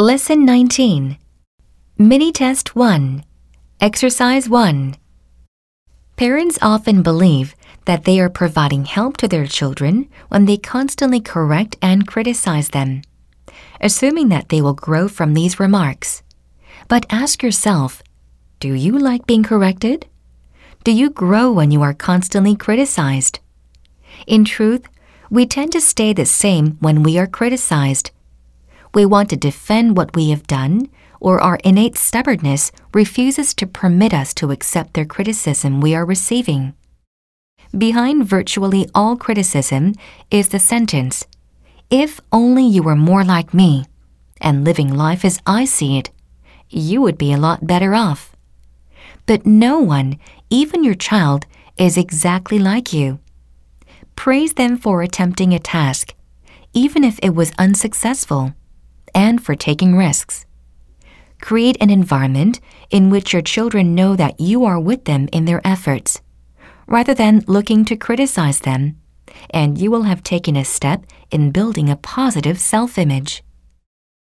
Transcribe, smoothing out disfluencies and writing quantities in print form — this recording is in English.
Lesson 19. Mini Test 1. Exercise 1. Parents often believe that they are providing help to their children when they constantly correct and criticize them, assuming that they will grow from these remarks. But ask yourself, do you like being corrected? Do you grow when you are constantly criticized? In truth, we tend to stay the same when we are criticized. We want to defend what we have done, or our innate stubbornness refuses to permit us to accept their criticism we are receiving. Behind virtually all criticism is the sentence, "If only you were more like me, and living life as I see it, you would be a lot better off." But no one, even your child, is exactly like you. Praise them for attempting a task, even if it was unsuccessful, and for taking risks. Create an environment in which your children know that you are with them in their efforts, rather than looking to criticize them, and you will have taken a step in building a positive self-image.